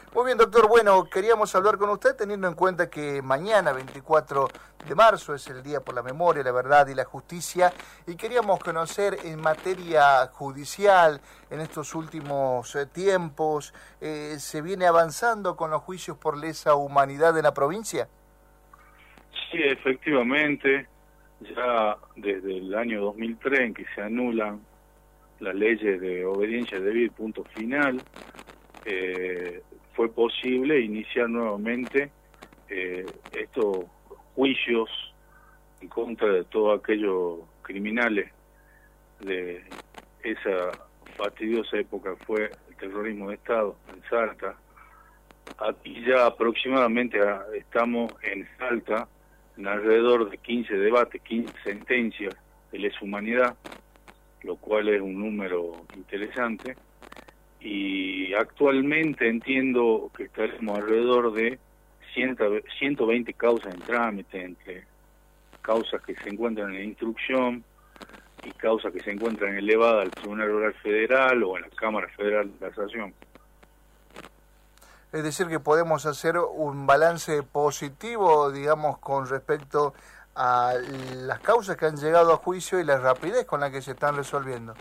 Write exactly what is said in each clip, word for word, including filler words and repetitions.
Muy bien, doctor. Bueno, queríamos hablar con usted teniendo en cuenta que mañana, veinticuatro de marzo, es el Día por la Memoria, la Verdad y la Justicia, y queríamos conocer en materia judicial, en estos últimos eh, tiempos, eh, ¿se viene avanzando con los juicios por lesa humanidad en la provincia? Sí, efectivamente, ya desde el año dos mil tres en que se anulan las leyes de obediencia debida y punto final, eh, fue posible iniciar nuevamente eh, estos juicios en contra de todos aquellos criminales de esa fastidiosa época que fue el terrorismo de Estado en Salta. Aquí ya aproximadamente estamos en Salta en alrededor de quince debates, quince sentencias de lesa humanidad, lo cual es un número interesante, y actualmente entiendo que estaremos alrededor de ciento veinte causas en trámite, entre causas que se encuentran en instrucción y causas que se encuentran elevadas al Tribunal Oral Federal o en la Cámara Federal de Casación. Es decir, que podemos hacer un balance positivo, digamos, con respecto a las causas que han llegado a juicio y la rapidez con la que se están resolviendo.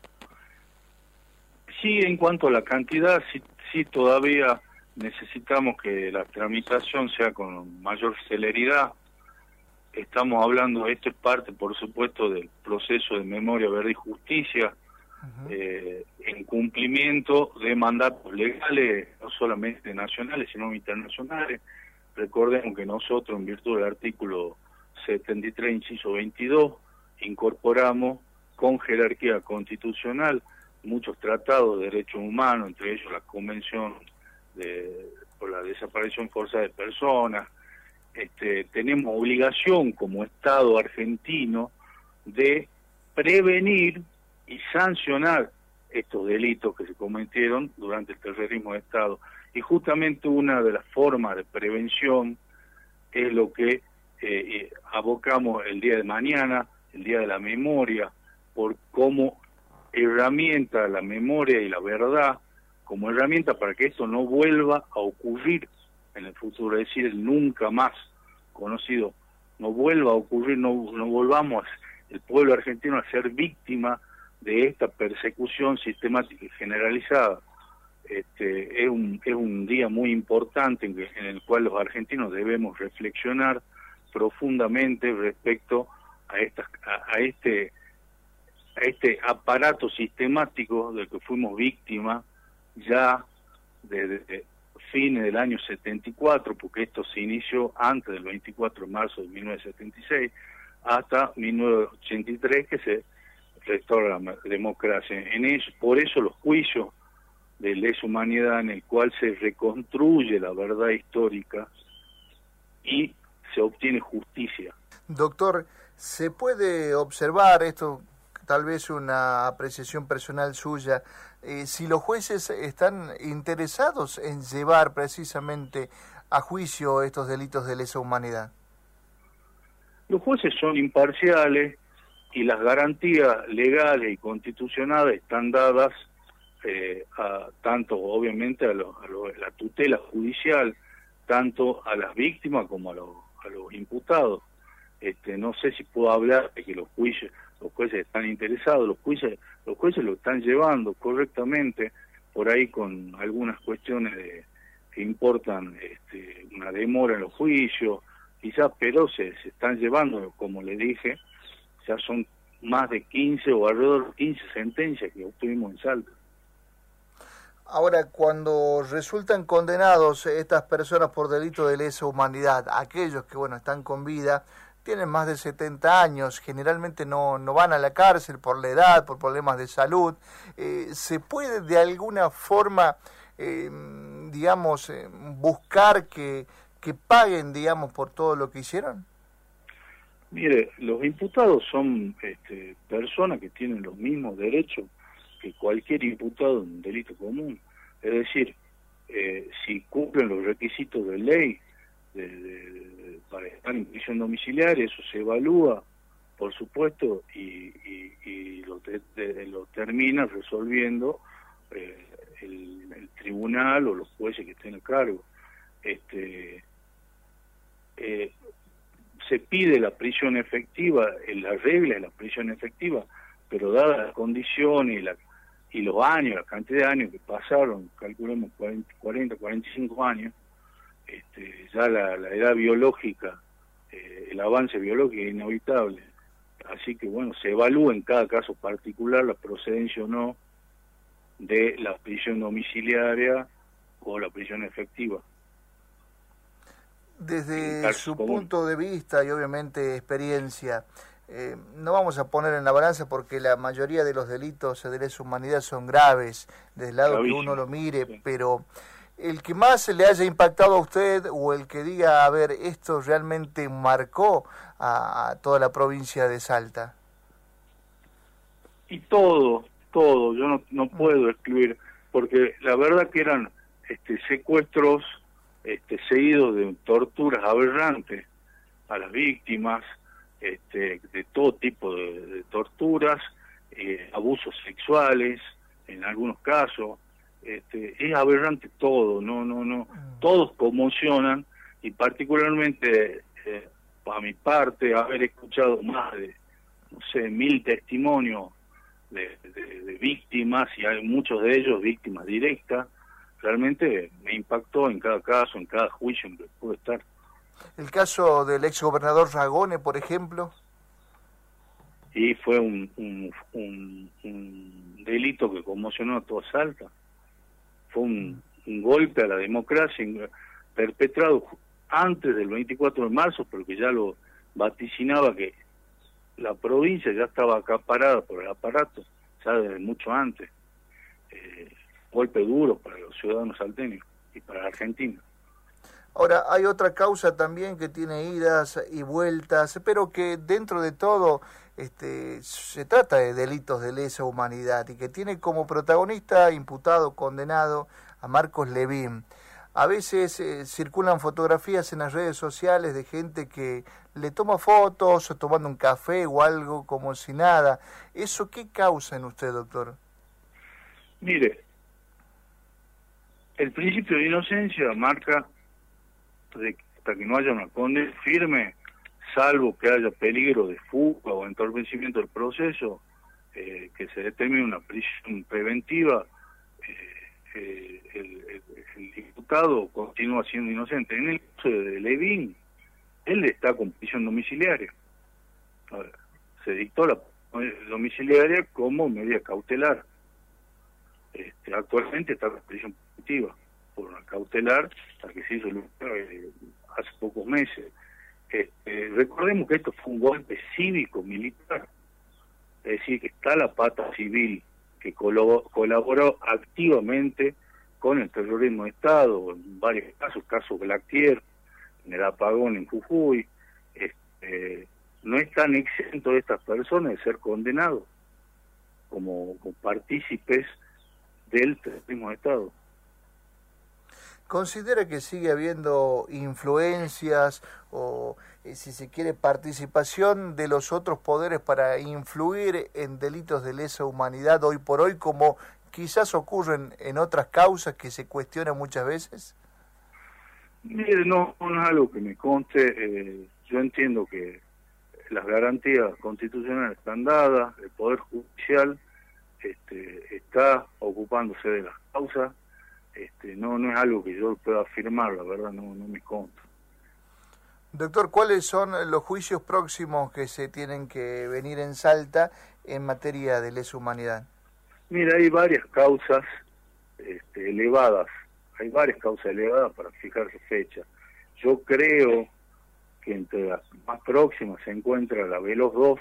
Sí, en cuanto a la cantidad, sí, sí todavía necesitamos que la tramitación sea con mayor celeridad. Estamos hablando, esto es parte, por supuesto, del proceso de memoria, verdad y justicia, uh-huh. eh, en cumplimiento de mandatos legales, no solamente nacionales, sino internacionales. Recordemos que nosotros, en virtud del artículo setenta y tres, inciso veintidós, incorporamos con jerarquía constitucional muchos tratados de derechos humanos, entre ellos la Convención de, por la desaparición forzada de personas. Este, tenemos obligación como Estado argentino de prevenir y sancionar estos delitos que se cometieron durante el terrorismo de Estado. Y justamente una de las formas de prevención es lo que eh, abocamos el día de mañana, el Día de la Memoria, por cómo herramienta la memoria y la verdad, como herramienta para que esto no vuelva a ocurrir en el futuro, es decir, nunca más conocido, no vuelva a ocurrir, no, no volvamos el pueblo argentino a ser víctima de esta persecución sistemática y generalizada. Este, es un es un día muy importante en, que, en el cual los argentinos debemos reflexionar profundamente respecto a estas a, a este a este aparato sistemático del que fuimos víctimas ya desde fines del año setenta y cuatro, porque esto se inició antes del veinticuatro de marzo de mil novecientos setenta y seis, hasta mil novecientos ochenta y tres, que se restaura la democracia. En eso, por eso los juicios de lesa humanidad, en el cual se reconstruye la verdad histórica y se obtiene justicia. Doctor, ¿se puede observar esto? Tal vez una apreciación personal suya, eh, si los jueces están interesados en llevar precisamente a juicio estos delitos de lesa humanidad. Los jueces son imparciales y las garantías legales y constitucionales están dadas eh, a, tanto obviamente a, lo, a lo, la tutela judicial, tanto a las víctimas como a, lo, a los imputados. Este, no sé si puedo hablar de que los jueces, los jueces están interesados, los jueces, los jueces lo están llevando correctamente, por ahí con algunas cuestiones de, que importan este, una demora en los juicios, quizás, pero se, se están llevando, como le dije, ya son más de quince o alrededor de quince sentencias que obtuvimos en Salta. Ahora, cuando resultan condenados estas personas por delito de lesa humanidad, aquellos que, bueno, están con vida, tienen más de setenta años, generalmente no, no van a la cárcel por la edad, por problemas de salud, eh, ¿se puede de alguna forma, eh, digamos, eh, buscar que, que paguen, digamos, por todo lo que hicieron? Mire, los imputados son este, personas que tienen los mismos derechos que cualquier imputado en un delito común. Es decir, eh, si cumplen los requisitos de ley de, de, de, para estar en prisión domiciliaria, eso se evalúa, por supuesto, y, y, y lo, te, de, lo termina resolviendo eh, el, el tribunal o los jueces que estén a cargo. Este, eh, se pide la prisión efectiva, en la regla de la prisión efectiva, pero dadas las condiciones y, la, y los años, la cantidad de años que pasaron, calculemos cuarenta, cuarenta y cinco años, este, ya la, la edad biológica, eh, el avance biológico es inevitable. Así que bueno, se evalúa en cada caso particular la procedencia o no de la prisión domiciliaria o la prisión efectiva. Desde su común. punto de vista y obviamente experiencia, eh, no vamos a poner en la balanza porque la mayoría de los delitos de lesa humanidad son graves, desde el lado Gravísimo. que uno lo mire, sí. pero el que más le haya impactado a usted o el que diga, a ver, esto realmente marcó a, a toda la provincia de Salta. Y todo, todo, yo no, no puedo excluir, porque la verdad que eran este, secuestros este, seguidos de torturas aberrantes a las víctimas, este, de todo tipo de, de torturas, eh, abusos sexuales en algunos casos. Este, es aberrante todo, no, no, no, todos conmocionan y particularmente eh, a mi parte haber escuchado más de, no sé, mil testimonios de, de, de víctimas y hay muchos de ellos víctimas directas, realmente me impactó en cada caso, en cada juicio en que pude estar. ¿El caso del ex gobernador Ragone, por ejemplo? Y fue un, un, un, un delito que conmocionó a toda Salta. Fue un, un golpe a la democracia perpetrado antes del veinticuatro de marzo, porque ya lo vaticinaba que la provincia ya estaba acaparada por el aparato, ya desde mucho antes. Eh, golpe duro para los ciudadanos salteños y para la Argentina. Ahora, hay otra causa también que tiene idas y vueltas, pero que dentro de todo este, se trata de delitos de lesa humanidad y que tiene como protagonista, imputado, condenado, a Marcos Levín. A veces eh, circulan fotografías en las redes sociales de gente que le toma fotos o tomando un café o algo como si nada. ¿Eso qué causa en usted, doctor? Mire, el principio de inocencia marca de que hasta que no haya una condena firme, salvo que haya peligro de fuga o entorpecimiento del proceso, eh, que se determine una prisión preventiva, eh, eh, el, el, el diputado continúa siendo inocente. En el caso de Levín, él está con prisión domiciliaria. Ahora, se dictó la domiciliaria como medida cautelar. Este, actualmente está en prisión preventiva por una cautelar, la que se hizo eh, hace pocos meses. Este, recordemos que esto fue un golpe cívico-militar, es decir, que está la pata civil que colaboró, colaboró activamente con el terrorismo de Estado, en varios casos, caso Blaquier, en el apagón en Jujuy. Este, no están exentos de estas personas de ser condenados como, como partícipes del terrorismo de Estado. ¿Considera que sigue habiendo influencias o, eh, si se quiere, participación de los otros poderes para influir en delitos de lesa humanidad hoy por hoy, como quizás ocurren en otras causas que se cuestionan muchas veces? Mire, no, no es algo que me conste. Eh, yo entiendo que las garantías constitucionales están dadas, el Poder Judicial este, está ocupándose de las causas. Este, no, no es algo que yo pueda afirmar, la verdad, no, no me consta. Doctor, ¿cuáles son los juicios próximos que se tienen que venir en Salta en materia de lesa humanidad? Mira, hay varias causas este, elevadas, hay varias causas elevadas para fijarse fecha. Yo creo que entre las más próximas se encuentra la Veloz dos,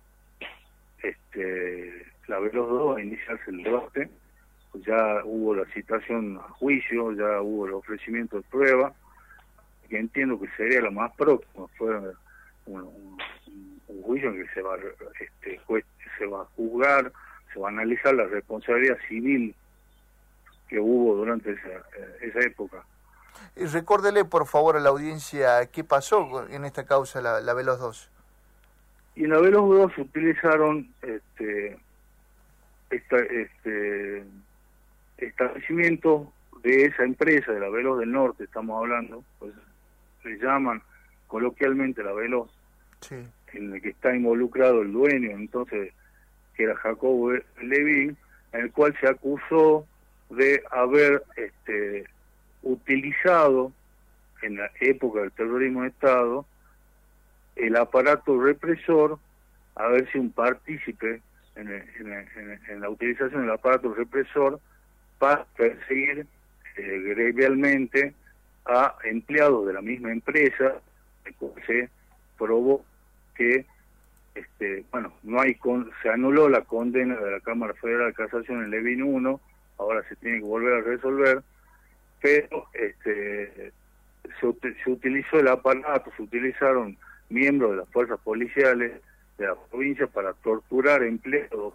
este, la Veloz dos a iniciarse el debate. Ya hubo la citación a juicio, ya hubo el ofrecimiento de prueba, que entiendo que sería la más próxima. Fue un, un, un juicio en que se va, este, se va a juzgar, se va a analizar la responsabilidad civil que hubo durante esa, esa época. Y recuérdele, por favor, a la audiencia qué pasó en esta causa, la, la Veloz dos. Y en la Veloz dos se utilizaron este, esta, este establecimiento de esa empresa, de la Veloz del Norte, estamos hablando, pues le llaman coloquialmente la Veloz, sí. en el que está involucrado el dueño, entonces, que era Jacobo Levín, en el cual se acusó de haber este, utilizado en la época del terrorismo de Estado el aparato represor, haber sido un partícipe en, el, en, el, en, el, en la utilización del aparato represor para perseguir eh, gremialmente a empleados de la misma empresa. Se probó que este, bueno, no hay con, se anuló la condena de la Cámara Federal de Casación en Levín uno, ahora se tiene que volver a resolver, pero este, se, se utilizó el aparato, se utilizaron miembros de las fuerzas policiales de la provincia para torturar empleados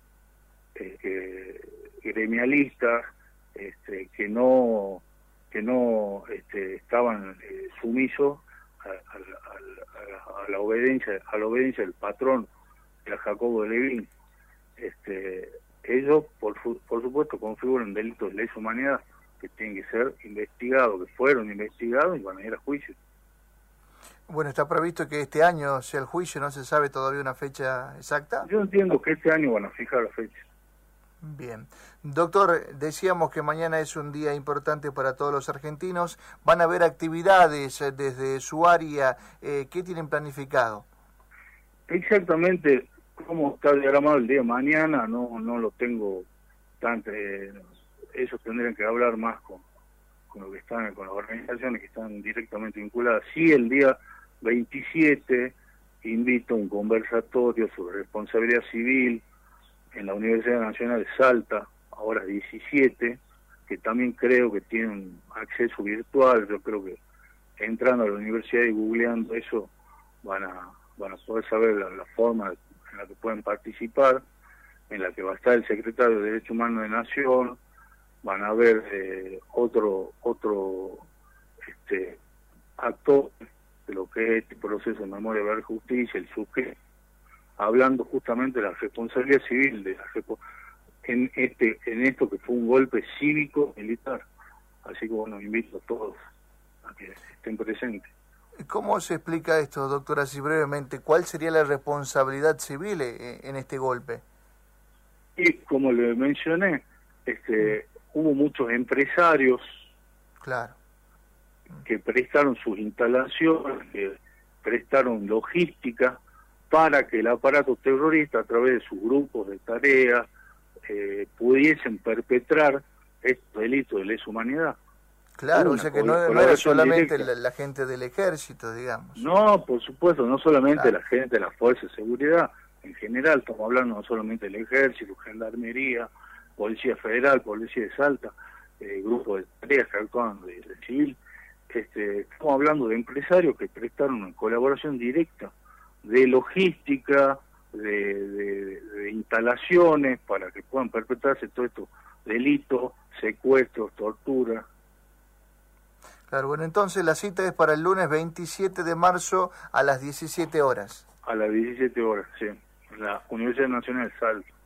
eh, gremialistas este, que no que no este, estaban eh, sumisos a, a, a, a la obediencia a la obediencia del patrón, era Jacobo Levín. Este, ellos por, por supuesto configuran delitos de lesa humanidad que tienen que ser investigados, que fueron investigados y van a ir a juicio. Bueno, está previsto que este año sea el juicio, ¿no se sabe todavía una fecha exacta? Yo entiendo que este año van a fijar la fecha. Bien. Doctor, decíamos que mañana es un día importante para todos los argentinos. ¿Van a haber actividades desde su área? Eh, ¿Qué tienen planificado? Exactamente cómo está diagramado el día de mañana, no no lo tengo tan... Eh, ellos tendrían que hablar más con, con lo que están, con las organizaciones que están directamente vinculadas. Sí, el día veintisiete invito a un conversatorio sobre responsabilidad civil en la Universidad Nacional de Salta, a horas diecisiete, que también creo que tienen acceso virtual. Yo creo que entrando a la universidad y googleando eso van a van a poder saber la, la forma en la que pueden participar, en la que va a estar el secretario de Derechos Humanos de Nación, van a ver eh, otro otro este actor de lo que es este proceso de memoria, verdad y justicia, el SUGE, hablando justamente de la responsabilidad civil de la en este en esto que fue un golpe cívico militar. Así que bueno, invito a todos a que estén presentes. ¿Cómo se explica esto, doctora, así brevemente? ¿Cuál sería la responsabilidad civil en este golpe? Y como le mencioné, este hubo muchos empresarios, claro, que prestaron sus instalaciones, que prestaron logística para que el aparato terrorista, a través de sus grupos de tareas, eh, pudiesen perpetrar estos delitos de lesa humanidad. Claro, o sea que no, no era solamente la, la gente del ejército, digamos. No, por supuesto, no solamente claro. La gente de las fuerzas de seguridad, en general, estamos hablando no solamente del ejército, gendarmería, policía federal, policía de Salta, eh, grupos de tareas que actúan de, de civil. Este, estamos hablando de empresarios que prestaron una colaboración directa de logística, de, de, de instalaciones para que puedan perpetrarse todos estos delitos, secuestros, tortura. Claro, bueno, entonces la cita es para el lunes veintisiete de marzo a las diecisiete horas. A las diecisiete horas, sí, en la Universidad Nacional de Salta.